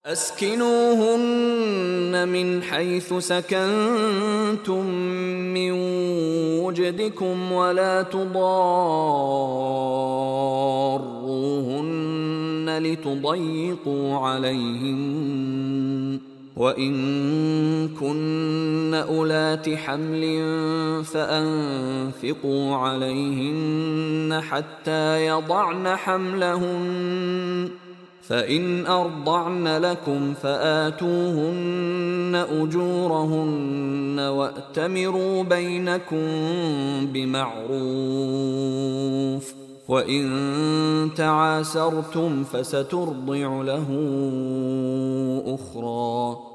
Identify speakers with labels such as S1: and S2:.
S1: أسكنوهن من حيث سكنتم من وجدكم ولا تضاروهن لتضيقوا عليهن وإن كن أولات حمل فأنفقوا عليهن حتى يضعن حملهن فإن أرضعن لكم فآتوهن أجورهن وأتمروا بينكم بمعروف وإن تعاسرتم فسترضع له أخرى